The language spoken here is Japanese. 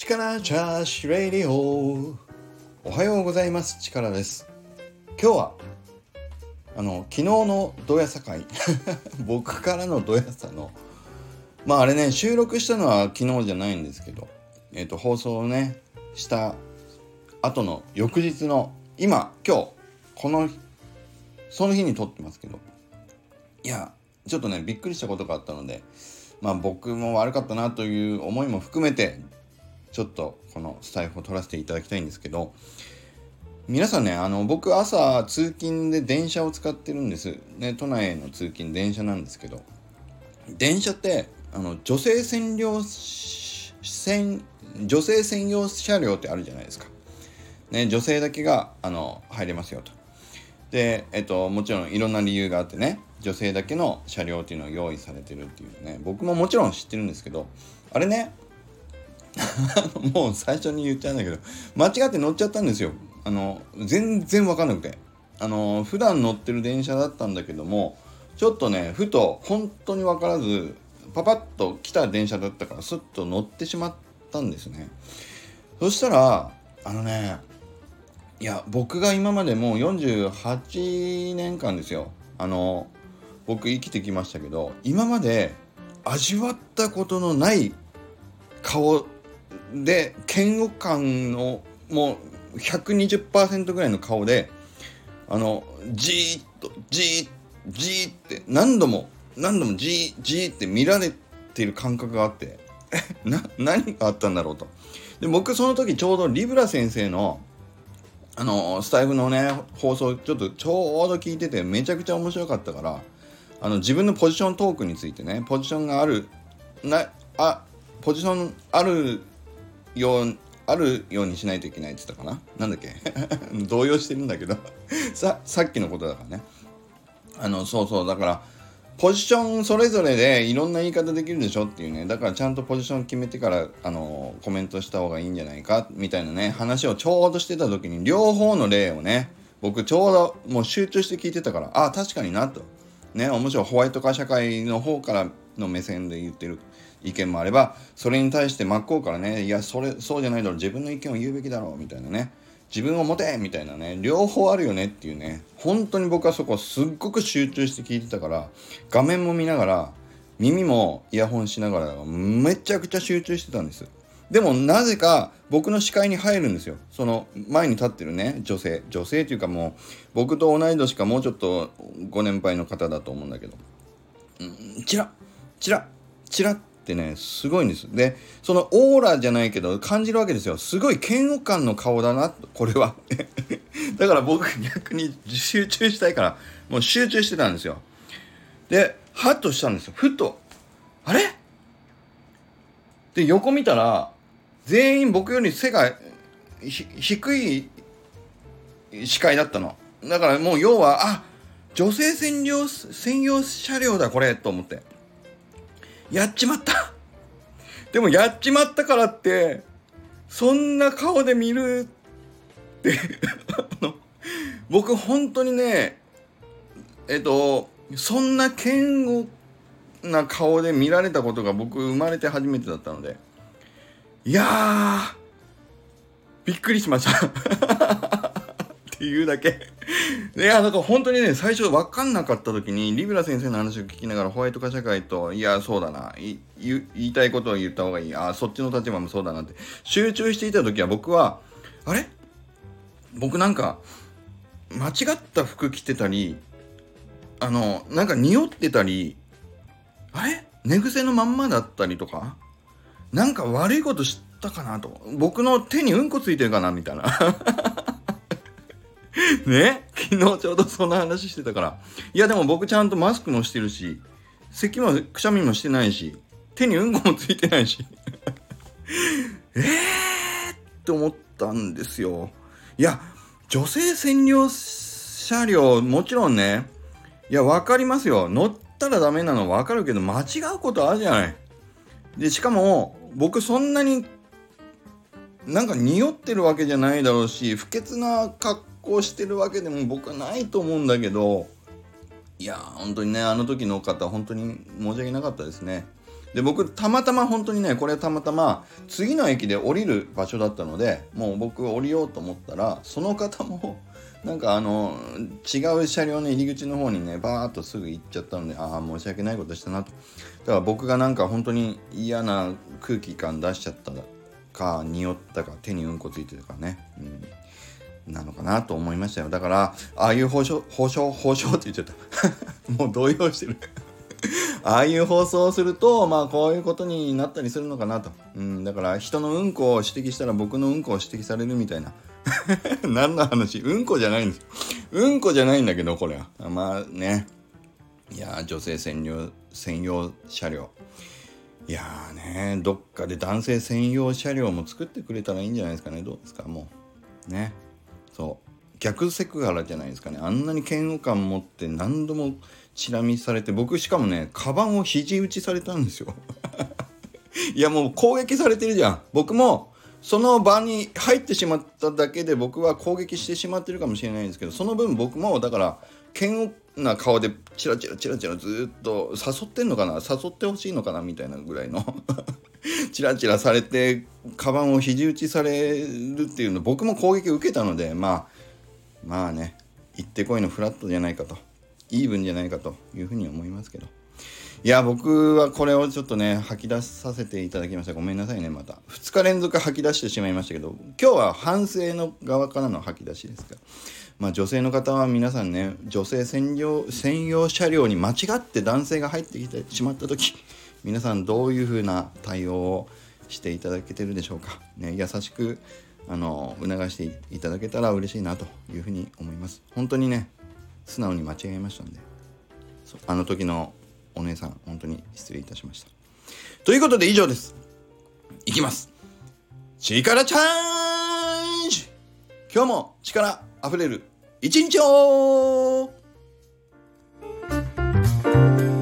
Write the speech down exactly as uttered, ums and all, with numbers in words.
力チャーシュレディオ。おはようございます。力です。今日はあの昨日のドヤさ会僕からのドヤさのまああれね、収録したのは昨日じゃないんですけど、えっと放送をねした後の翌日の今今日このその日に撮ってますけど、いやちょっとねびっくりしたことがあったので、まあ僕も悪かったなという思いも含めてちょっとこのスタイフを撮らせていただきたいんですけど、皆さんね、あの僕朝通勤で電車を使ってるんですね。都内への通勤電車なんですけど、電車ってあの女性専用専女性専用車両ってあるじゃないですかね。女性だけがあの入れますよと。で、えっともちろんいろんな理由があってね、女性だけの車両っていうのを用意されてるっていうね、僕ももちろん知ってるんですけど、あれねもう最初に言っちゃうんだけど、間違って乗っちゃったんですよ。あの全然分かんなくて、あの普段乗ってる電車だったんだけども、ちょっとねふと本当に分からずパパッと来た電車だったからスッと乗ってしまったんですね。そしたらあのねいや僕が今までもうよんじゅうはちねんかんですよ、あの僕生きてきましたけど、今まで味わったことのない顔で嫌悪感のもう ひゃくにじゅっパーセント ぐらいの顔で、あのじーっとじーっじーって何度も何度もじーじーって見られている感覚があってな何があったんだろうと。で僕その時ちょうどリブラ先生のあのスタイフのね放送ちょっとちょうど聞いてて、めちゃくちゃ面白かったから、あの自分のポジショントークについてね、ポジションがあるなあポジションあるようあるようにしないといけないって言ったかな、なんだっけ動揺してるんだけどささっきのことだからね。あのそうそうだからポジションそれぞれでいろんな言い方できるでしょっていうね。だからちゃんとポジション決めてからあのコメントした方がいいんじゃないかみたいなね話をちょうどしてた時に、両方の例をね僕ちょうどもう集中して聞いてたから、あ確かになとね、面白いホワイト化社会の方からの目線で言ってる意見もあれば、それに対して真っ向からね、いやそれそうじゃないだろう、自分の意見を言うべきだろうみたいなね、自分を持てみたいなね、両方あるよねっていうね。本当に僕はそこすっごく集中して聞いてたから、画面も見ながら耳もイヤホンしながらめちゃくちゃ集中してたんです。でもなぜか僕の視界に入るんですよ。その前に立ってるね女性女性というか、もう僕と同い年かもうちょっとご年配の方だと思うんだけど、うんチラッチラッチラッってねすごいんです。でそのオーラじゃないけど感じるわけですよ。すごい嫌悪感の顔だなこれはだから僕逆に集中したいからもう集中してたんですよ。でハッとしたんですよ。ふとあれで横見たら全員僕より背が低い視界だったの。だからもう要はあ女性専用専用車両だこれと思ってやっちまった。でもやっちまったからってそんな顔で見るって僕本当にねえっとそんな嫌悪な顔で見られたことが僕生まれて初めてだったので、いやーびっくりしましたっていうだけで、だから本当にね最初分かんなかった時にリブラ先生の話を聞きながらホワイト化社会と、いやそうだな、い言いたいことを言った方がいい、あそっちの立場もそうだなって集中していた時は、僕はあれ僕なんか間違った服着てたり、あのなんか匂ってたり、あれ寝癖のまんまだったりとか、なんか悪いことしたかなと、僕の手にうんこついてるかなみたいなね、昨日ちょうどそんな話してたから、いやでも僕ちゃんとマスクもしてるし、咳もくしゃみもしてないし、手にうんこもついてないしえーって思ったんですよ。いや女性専用車両もちろんね、いや分かりますよ、乗ったらダメなの分かるけど間違うことあるじゃない。でしかも僕そんなになんか匂ってるわけじゃないだろうし、不潔な格好してるわけでも僕はないと思うんだけど、いや本当にねあの時の方本当に申し訳なかったですね。 で僕たまたま本当にねこれたまたま次の駅で降りる場所だったので、もう僕降りようと思ったらその方もなんかあの違う車両の入り口の方にねバーッとすぐ行っちゃったので、ああ申し訳ないことしたなと。だから僕がなんか本当に嫌な空気感出しちゃったか、匂ったか、手にうんこついてるかね、うん、なのかなと思いましたよ。だからああいう放送放送放送って言っちゃったもう動揺してるああいう放送をするとまあこういうことになったりするのかなと、うん、だから人のうんこを指摘したら僕のうんこを指摘されるみたいな何の話、うんこじゃないんですうんこじゃないんだけど、これはまあね、いや女性専用専用車両、いやーねどっかで男性専用車両も作ってくれたらいいんじゃないですかね。どうですか、もうね、そう逆セクハラじゃないですかね。あんなに嫌悪感持って何度もチラ見されて、僕しかもねカバンを肘打ちされたんですよいやもう攻撃されてるじゃん。僕もその場に入ってしまっただけで僕は攻撃してしまってるかもしれないんですけど、その分僕もだから嫌悪な顔でチラチラチラチラずっと誘ってんのかな、誘ってほしいのかなみたいなぐらいのチラチラされてカバンを肘打ちされるっていうの、僕も攻撃を受けたので、まあまあね行ってこいのフラットじゃないかと、イーブンじゃないかというふうに思いますけど、いや僕はこれをちょっとね吐き出させていただきました。ごめんなさいね。またふつか連続吐き出してしまいましたけど、今日は反省の側からの吐き出しですから、まあ女性の方は皆さんね、女性専用専用車両に間違って男性が入ってきてしまった時、皆さんどういう風な対応をしていただけてるでしょうかね。優しくあの促していただけたら嬉しいなというふうに思います。本当にね素直に間違えましたんで、あの時のお姉さん本当に失礼いたしました。ということで以上です。いきます。力チャージ。今日も力あふれる一日を。